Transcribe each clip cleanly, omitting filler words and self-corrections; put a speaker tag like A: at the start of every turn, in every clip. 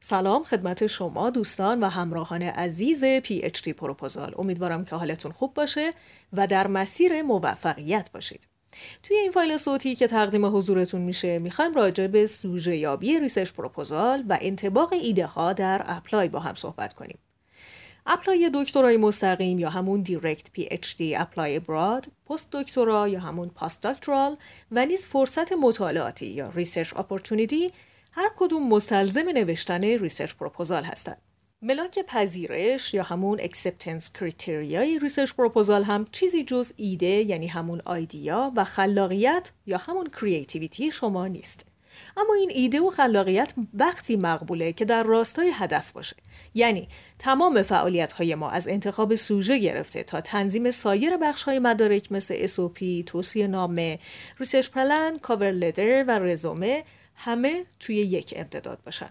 A: سلام خدمت شما دوستان و همراهان عزیز PhD پروپوزال. امیدوارم که حالتون خوب باشه و در مسیر موفقیت باشید. توی این فایل صوتی که تقدیم حضورتون میشه میخوایم راجع به سوژه یابی ریسرچ پروپوزال و انطباق ایده ها در اپلای با هم صحبت کنیم. اپلای دکترای مستقیم یا همون دایرکت PhD اپلای ابراد، پست دکترا یا همون پاست دکترال و نیز فرصت مطالعاتی یا ریسرچ اپورتونیتی هر کدوم مستلزم نوشتن ریسرچ پروپوزال هستند. ملاک پذیرش یا همون اکسپتنس کریتریای ریسرچ پروپوزال هم چیزی جز ایده یعنی همون آیدیا و خلاقیت یا همون کریتیویتی شما نیست. اما این ایده و خلاقیت وقتی مقبوله که در راستای هدف باشه. یعنی تمام فعالیت‌های ما از انتخاب سوژه گرفته تا تنظیم سایر بخش‌های مدارک مثل SOP، توصیه نامه، ریسرچ پلن، کاور لتر و رزومه همه توی یک امتداد باشن.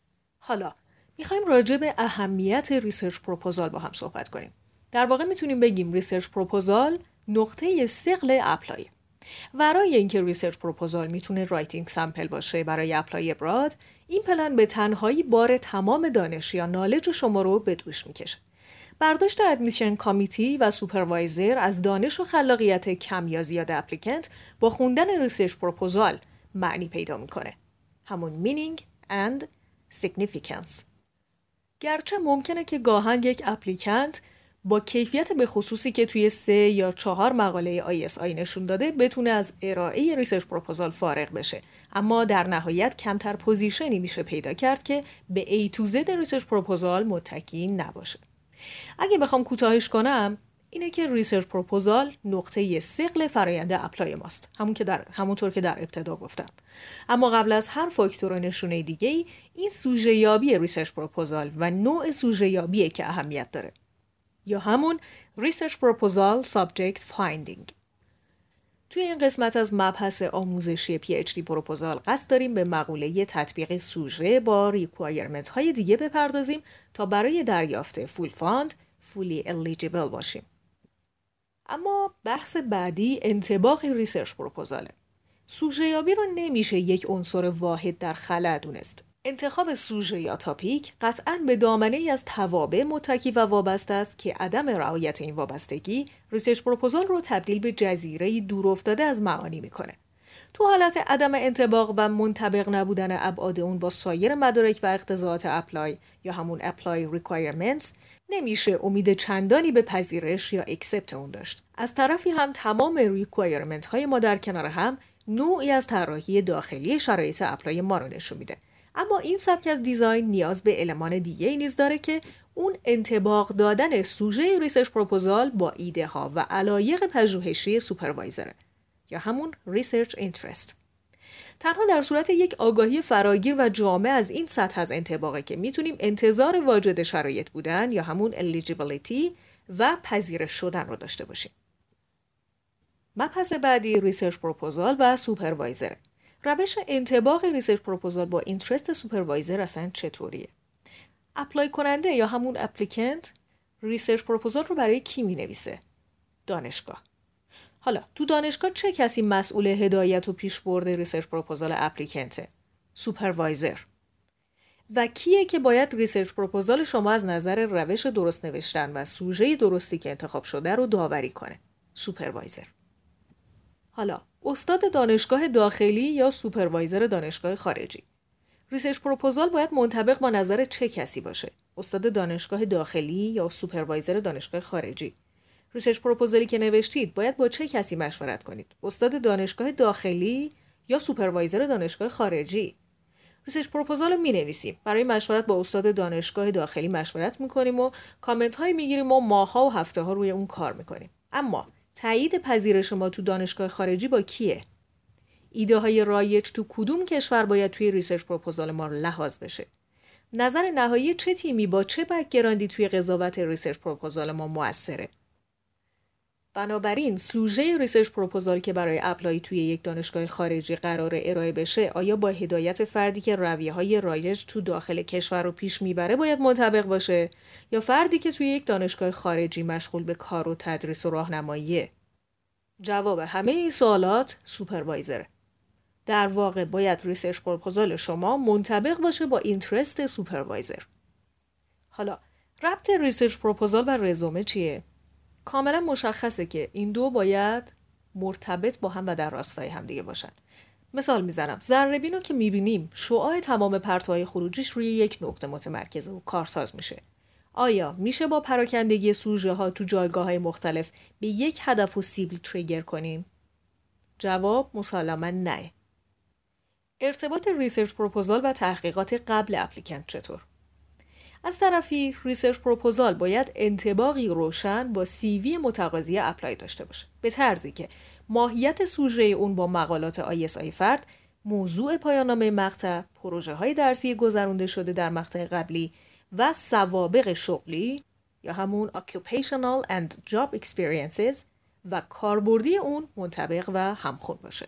A: حالا میخوایم راجع به اهمیت ریسرچ پروپوزال با هم صحبت کنیم. در واقع میتونیم بگیم ریسرچ پروپوزال نقطه ثقل اپلای. برای اینکه ریسرچ پروپوزال میتونه رایتینگ سامپل باشه برای اپلای ابراد، این پلن به تنهایی بار تمام دانش یا نالج شما رو به دوش میکشه. برداشت ادمیشن کامیتی و سوپروایزر از دانش و خلاقیت کم یا زیاد اپلیکنت با خوندن ریسرچ پروپوزال معنی پیدا میکنه. همون meaning and significance. گرچه ممکنه که گاهن یک اپلیکنت با کیفیت به خصوصی که توی 3 یا 4 مقاله ISI نشون داده بتونه از ارائه ریسرچ پروپوزال فارغ بشه، اما در نهایت کمتر پوزیشنی میشه پیدا کرد که به A to Z ریسرچ پروپوزال متکی نباشه. اگه بخوام کوتاهش کنم اینه که ریسرچ پروپوزال نقطه ثقل فرآیند اپلای ماست، همونطور که در ابتدا گفتم. اما قبل از هر فاکتور و نشونه دیگه‌ای این سوژه یابی ریسرچ پروپوزال و نوع سوژه یابیه که اهمیت داره، یا همون ریسرچ پروپوزال سابجکت فایندینگ. توی این قسمت از مبحث آموزشی PhD پروپوزال قصد داریم به مقوله تطبیق سوژه با ریکوایرمنت های دیگه بپردازیم تا برای دریافت فول فاند فولی الیجیبل باشیم. اما بحث بعدی انطباق ریسرچ پروپوزاله. سوژه یابی رو نمیشه یک عنصر واحد در خلا دونست. انتخاب سوژه یا تاپیک قطعاً به دامنه‌ای از توابع متکی و وابسته است که عدم رعایت این وابستگی ریسرچ پروپوزال رو تبدیل به جزیره‌ای دور افتاده از معانی میکنه. تو حالت عدم انطباق و منطبق نبودن ابعاد اون با سایر مدارک و اقتضاعات اپلای یا همون اپلای ریکوایرمنتس نمیشه امید چندانی به پذیرش یا اکسپت اون داشت. از طرفی هم تمام ریکوایرمنت های ما در کنار هم نوعی از طراحی داخلی شرایط اپلای ما رو نشون میده. اما این سبک از دیزاین نیاز به المان دیگه نیز داره که اون انطباق دادن سوژه ریسرچ پروپوزال با ایده ها و علایق پژوهشی سوپروایزره یا همون ریسرچ اینترست. تنها در صورت یک آگاهی فراگیر و جامع از این سطح از انطباقه که میتونیم انتظار واجد شرایط بودن یا همون eligibility و پذیرش شدن رو داشته باشیم. مبحث بعدی ریسرچ پروپوزال و سوپروایزر. روش انطباق ریسرچ پروپوزال با اینترست سوپروایزر اصلا چطوریه؟ اپلای کننده یا همون اپلیکنت ریسرچ پروپوزال رو برای کی می‌نویسه؟ دانشگاه. حالا تو دانشگاه چه کسی مسئول هدایت و پیشبرد ریسرچ پروپوزال اپلیکنته؟ سوپروایزر. و کیه که باید ریسرچ پروپوزال شما از نظر روش درست نوشتن و سوژه درستی که انتخاب شده رو داوری کنه؟ سوپروایزر. حالا استاد دانشگاه داخلی یا سوپروایزر دانشگاه خارجی. ریسرچ پروپوزال باید منطبق با نظر چه کسی باشه؟ استاد دانشگاه داخلی یا سوپروایزر دانشگاه خارجی. ریسرچ پروپوزالی که نوشتید باید با چه کسی مشورت کنید؟ استاد دانشگاه داخلی یا سوپروایزر دانشگاه خارجی. ریسرچ پروپوزال رو می‌نویسیم. برای مشورت با استاد دانشگاه داخلی مشورت می‌کنیم و کامنت های می‌گیریم و ماه‌ها و هفته‌ها روی اون کار می‌کنیم. اما تایید پذیرش ما تو دانشگاه خارجی با کیه؟ ایده های رایج تو کدوم کشور باید توی ریسرچ پروپوزال ما لحاظ بشه؟ نظر نهایی چه تیمی با چه بک‌گراندی توی قضاوت ریسرچ پروپوزال ما مؤثره؟ بنابراین سوژه ریسرچ پروپوزال که برای اپلای توی یک دانشگاه خارجی قرار ارائه بشه آیا با هدایت فردی که رویه‌های رایج تو داخل کشور رو پیش میبره باید منطبق باشه یا فردی که توی یک دانشگاه خارجی مشغول به کار و تدریس و راهنماییه؟ جواب همه این سوالات سوپروایزره. در واقع باید ریسرچ پروپوزال شما منطبق باشه با اینترست سوپروایزر. حالا ربط ریسرچ پروپوزال و رزومه چیه؟ کاملا مشخصه که این دو باید مرتبط با هم و در راستای هم دیگه باشن. مثال میزنم، ذره‌بین رو که میبینیم شعاع تمام پرتوهای خروجیش روی یک نقطه متمرکزه و کارساز میشه. آیا میشه با پراکندگی سوژه ها تو جایگاه های مختلف به یک هدف و سیبل تریگر کنیم؟ جواب مسلماً نه. ارتباط ریسرچ پروپوزال و تحقیقات قبل اپلیکنت چطور؟ از طرفی ریسرچ پروپوزال باید انطباقی روشن با CV متقاضی اپلای داشته باشه، به طرزی که ماهیت سوژه اون با مقالات ISI فرد، موضوع پایان‌نامه مقطع، پروژه‌های درسی گذرونده شده در مقطع قبلی و سوابق شغلی یا همون occupational and job experiences و کاربردی اون منطبق و همخوان باشه.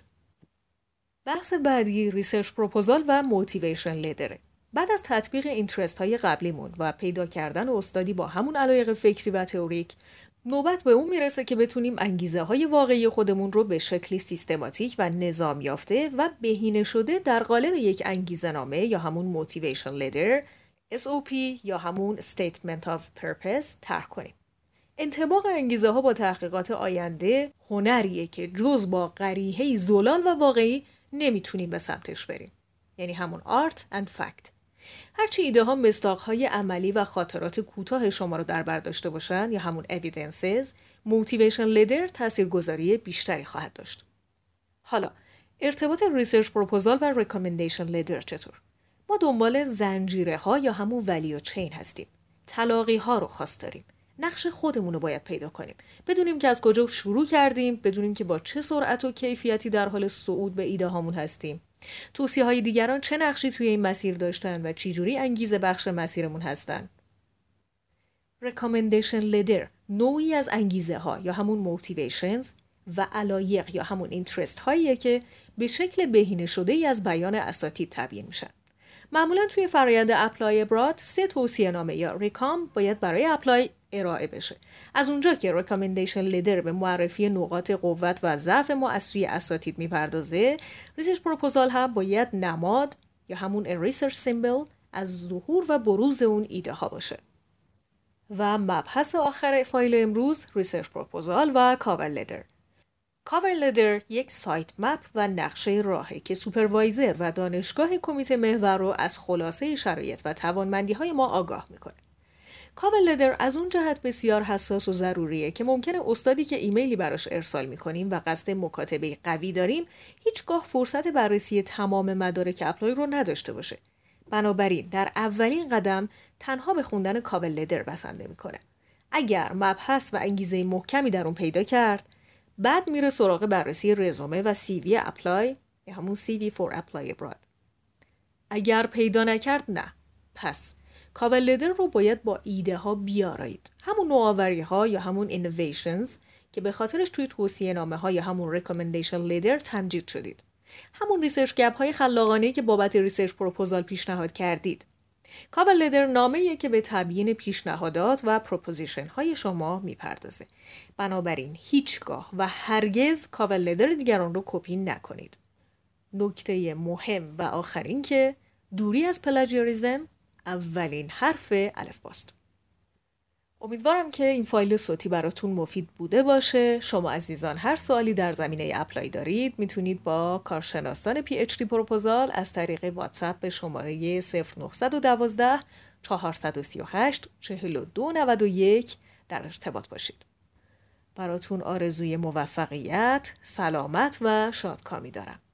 A: بحث بعدی ریسرچ پروپوزال و موتیویشن لیدره. بعد از تطبیق اینترست های قبلیمون و پیدا کردن استادی با همون علایق فکری و تئوریک، نوبت به اون میرسه که بتونیم انگیزه های واقعی خودمون رو به شکلی سیستماتیک و نظام یافته و بهینه شده در قالب یک انگیزه نامه یا همون موتیویشن لیدر SOP یا همون Statement of Purpose طرح کنیم. انطباق انگیزه ها با تحقیقات آینده هنریه که جز با قریحه زلال و واقعی نمیتونیم به سمتش بریم. یعنی همون Art and Fact. هرچی ایده ها مصداق های عملی و خاطرات کوتاه شما رو در بر داشته باشن یا همون Evidences، Motivation Leader تاثیرگذاری بیشتری خواهد داشت. حالا ارتباط ریسرچ پروپوزال و Recommendation Leader چطور؟ ما دنبال زنجیره ها یا همون ولیو چین هستیم. تلاقی ها رو خواست داریم. نقش خودمون رو باید پیدا کنیم. بدونیم که از کجا شروع کردیم، بدونیم که با چه سرعت و کیفیتی در حال صعود به ایده هامون هستیم. توصیه های دیگران چه نقشی توی این مسیر داشتن و چی جوری انگیزه بخش مسیرمون هستن. Recommendation Leader نوعی از انگیزه ها یا همون motivations و علایق یا همون interest هاییه که به شکل بهینه شده ای از بیان اساتید تبیین میشن. معمولا توی فرآیند اپلای ابراد 3 توصیه نامه یا ریکام باید برای اپلای ارائه بشه. از اونجا که ریکامندیشن لیدر به معرفی نقاط قوت و ضعف ما از سوی اساتید میپردازه، ریسرچ پروپوزال هم باید نماد یا همون ریسرچ سیمبل از ظهور و بروز اون ایده ها باشه. و مبحث آخر فایل امروز ریسرچ پروپوزال و کاور لیدر. کاور لیدر یک سایت مپ و نقشه راهه که سوپروایزر و دانشگاه کمیته محور رو از خلاصه شرایط و توانمندی‌های ما آگاه میکنه. کاور لیدر از اون جهت بسیار حساس و ضروریه که ممکنه استادی که ایمیلی براش ارسال میکنیم و قصد مکاتبه قوی داریم هیچگاه فرصت بررسی تمام مدارک اپلای رو نداشته باشه. بنابراین در اولین قدم تنها به خوندن کاور لیدر بسنده میکنه. اگر مبحث و انگیزه محکمی در اون پیدا کرد، بعد میره سراغ بررسی رزومه و CV اپلای یا همون CV for apply abroad. اگر پیدا نکرد نه. پس کاور لیدر رو باید با ایده ها بیارایید. همون نوآوری ها یا همون innovations که به خاطرش توی توصیه نامه ها یا همون recommendation letter تمجید شدید. همون ریسرچ گپ های خلاقانه‌ای که بابت ریسرچ پروپوزال پیشنهاد کردید. کاور لیدر نامه‌ایه که به تبیین پیشنهادات و پروپوزیشن های شما میپردازه. بنابراین هیچگاه و هرگز کاور لیدر دیگران رو کپی نکنید. نکته مهم و آخرین که دوری از پلاجیاریسم اولین حرف الفباست. امیدوارم که این فایل صوتی براتون مفید بوده باشه. شما عزیزان هر سوالی در زمینه اپلای دارید میتونید با کارشناسان PhD پروپوزال از طریق واتساپ به شماره 0912 438 4291 در ارتباط باشید. براتون آرزوی موفقیت، سلامت و شادکامی دارم.